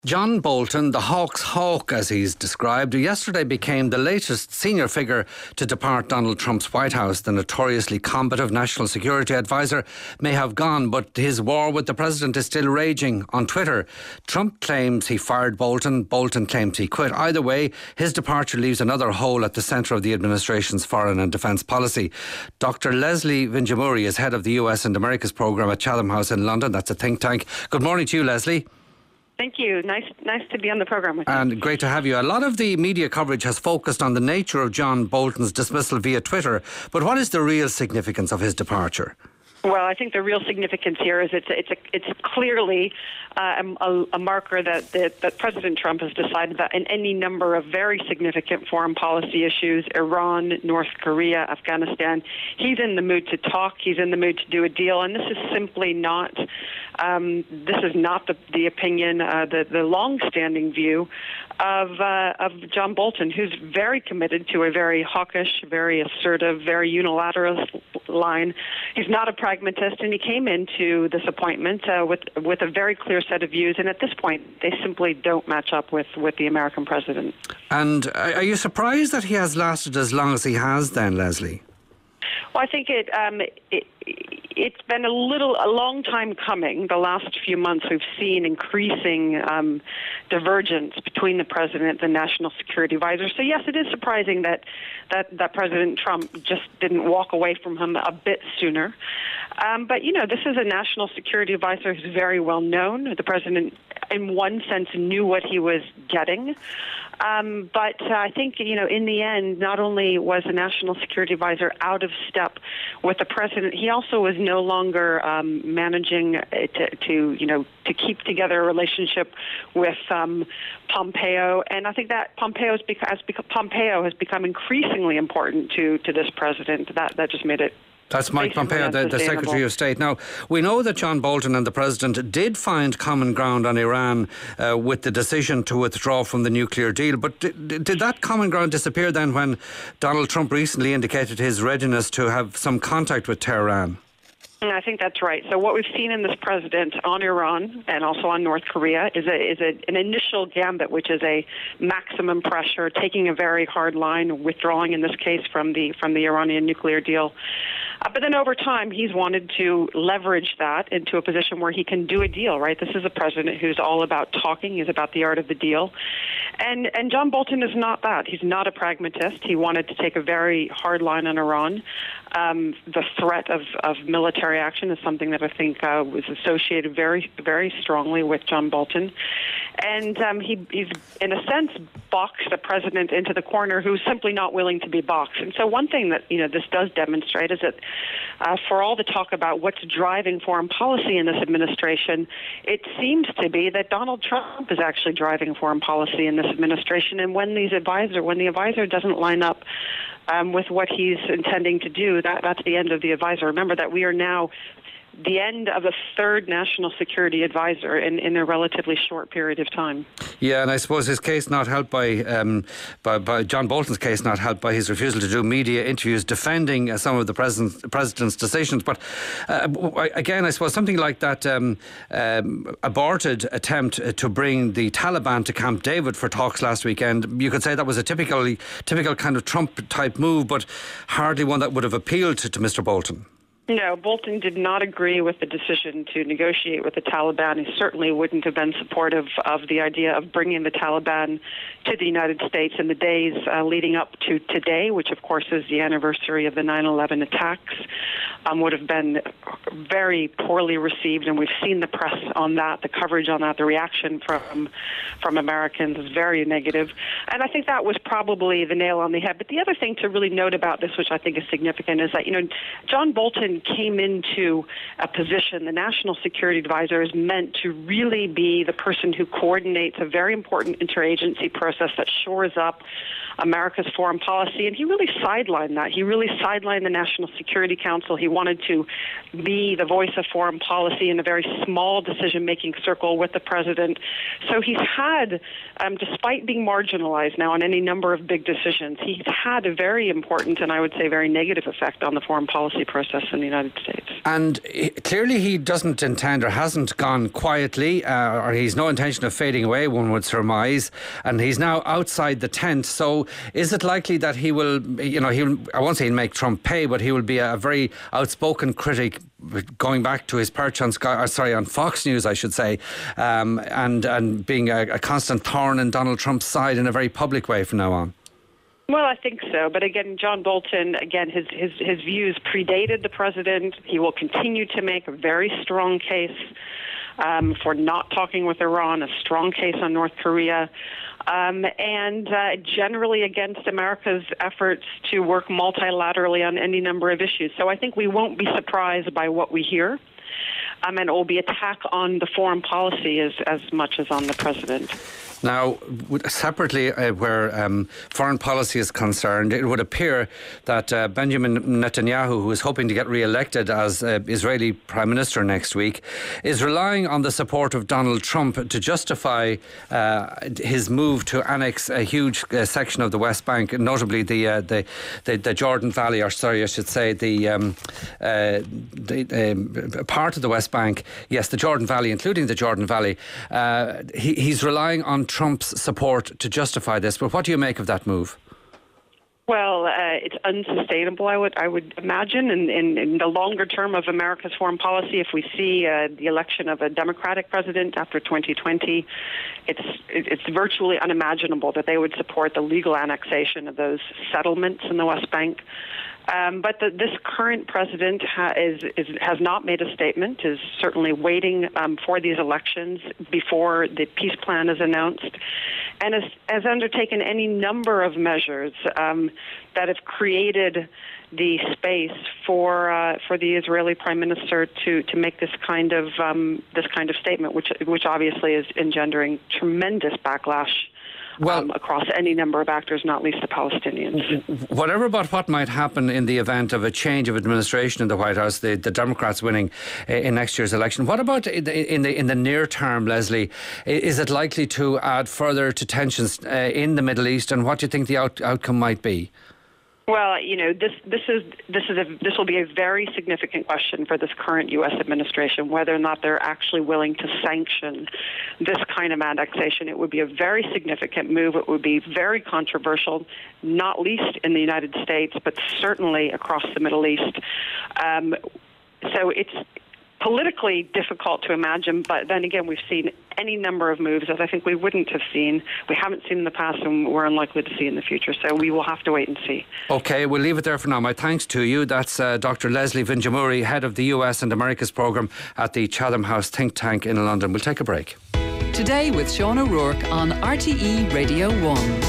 John Bolton, the Hawk's Hawk as he's described, yesterday became the latest senior figure to depart Donald Trump's White House. The notoriously combative National Security Advisor may have gone, but his war with the President is still raging. On Twitter, Trump claims he fired Bolton, Bolton claims he quit. Either way, his departure leaves another hole at the centre of the administration's foreign and defence policy. Dr. Leslie Vinjamuri is head of the US and Americas programme at Chatham House in London. That's a think tank. Good morning to you, Leslie. Thank you. Nice to be on the programme with you. And great to have you. A lot of the media coverage has focused on the nature of John Bolton's dismissal via Twitter, but what is the real significance of his departure? Well, I think the real significance here is it's clearly a marker that President Trump has decided that in any number of very significant foreign policy issues, Iran, North Korea, Afghanistan, he's in the mood to talk, he's in the mood to do a deal, and this is simply not the opinion, the long-standing view of John Bolton, who's very committed to a very hawkish, very assertive, very unilateral line. He's not a pragmatist, and he came into this appointment with a very clear set of views, and at this point, they simply don't match up with the American president. And are you surprised that he has lasted as long as he has then, Leslie? Well, I think it's been a long time coming. The last few months, we've seen increasing divergence between the president and the national security advisor. So yes, it is surprising that President Trump just didn't walk away from him a bit sooner. But this is a national security advisor who's very well known. The president, in one sense, knew what he was getting. But I think, in the end, not only was the national security advisor out of step with the president, he also was no longer managing to keep together a relationship with Pompeo. And I think that Pompeo has become increasingly important to this president. That just made it. That's Mike Pompeo, the Secretary of State. Now, we know that John Bolton and the President did find common ground on Iran with the decision to withdraw from the nuclear deal. But did that common ground disappear then when Donald Trump recently indicated his readiness to have some contact with Tehran? I think that's right. So what we've seen in this president on Iran and also on North Korea is an initial gambit, which is a maximum pressure, taking a very hard line, withdrawing in this case from the Iranian nuclear deal. But then over time, he's wanted to leverage that into a position where he can do a deal, right? This is a president who's all about talking. He's about the art of the deal. And John Bolton is not that. He's not a pragmatist. He wanted to take a very hard line on Iran. The threat of military action is something that I think was associated very, very strongly with John Bolton. And he's, in a sense, boxed the president into the corner who's simply not willing to be boxed. And so one thing that this does demonstrate is that for all the talk about what's driving foreign policy in this administration, it seems to be that Donald Trump is actually driving foreign policy in this administration. And when the advisor doesn't line up with what he's intending to do, that's the end of the advisor. Remember that we are now the end of a third national security advisor in a relatively short period of time. Yeah, and I suppose his case not helped by John Bolton's case not helped by his refusal to do media interviews defending some of the president's decisions. But again, I suppose something like that aborted attempt to bring the Taliban to Camp David for talks last weekend, you could say that was a typical kind of Trump-type move, but hardly one that would have appealed to Mr. Bolton. No, Bolton did not agree with the decision to negotiate with the Taliban. He certainly wouldn't have been supportive of the idea of bringing the Taliban to the United States in the days leading up to today, which of course is the anniversary of the 9/11 attacks. Would have been very poorly received, and we've seen the press on that, the coverage on that, the reaction from Americans is very negative. And I think that was probably the nail on the head. But the other thing to really note about this, which I think is significant, is that John Bolton came into a position, the national security advisor is meant to really be the person who coordinates a very important interagency process that shores up America's foreign policy, and he really sidelined that. He really sidelined the National Security Council. He wanted to be the voice of foreign policy in a very small decision-making circle with the president. So he's had, despite being marginalized now on any number of big decisions, he's had a very important and I would say very negative effect on the foreign policy process in the United States. And clearly he doesn't intend or hasn't gone quietly, or he's no intention of fading away, one would surmise, and he's now outside the tent. So is it likely that he will, I won't say he'll make Trump pay, but he will be a very outspoken critic going back to his perch on Fox News, I should say, and being a constant thorn in Donald Trump's side in a very public way from now on? Well, I think so. But again, John Bolton, his views predated the president. He will continue to make a very strong case for not talking with Iran, a strong case on North Korea, and generally against America's efforts to work multilaterally on any number of issues. So I think we won't be surprised by what we hear. And it will be attack on the foreign policy as much as on the president. Now, separately, where foreign policy is concerned, it would appear that Benjamin Netanyahu, who is hoping to get re-elected as Israeli Prime Minister next week, is relying on the support of Donald Trump to justify his move to annex a huge section of the West Bank, notably the Jordan Valley, the part of the West Bank. Yes, the Jordan Valley, including the Jordan Valley. He's relying on Trump's support to justify this. But what do you make of that move? Well, it's unsustainable, I would imagine, in the longer term of America's foreign policy. If we see the election of a Democratic president after 2020, it's virtually unimaginable that they would support the legal annexation of those settlements in the West Bank. But this current president has not made a statement, is certainly waiting for these elections before the peace plan is announced, and has undertaken any number of measures that have created the space for the Israeli Prime Minister to make this kind of statement, which obviously is engendering tremendous backlash. Across any number of actors, not least the Palestinians. Whatever about what might happen in the event of a change of administration in the White House, the Democrats winning in next year's election, what about in the near term, Leslie? Is it likely to add further to tensions in the Middle East, and what do you think the outcome might be? Well, this will be a very significant question for this current U.S. administration, whether or not they're actually willing to sanction this kind of annexation. It would be a very significant move. It would be very controversial, not least in the United States, but certainly across the Middle East. So it's politically difficult to imagine, but then again, we've seen any number of moves that I think we wouldn't have seen. We haven't seen in the past, and we're unlikely to see in the future. So we will have to wait and see. OK, we'll leave it there for now. My thanks to you. That's Dr. Leslie Vinjamuri, head of the US and Americas programme at the Chatham House think tank in London. We'll take a break. Today with Sean O'Rourke on RTE Radio 1.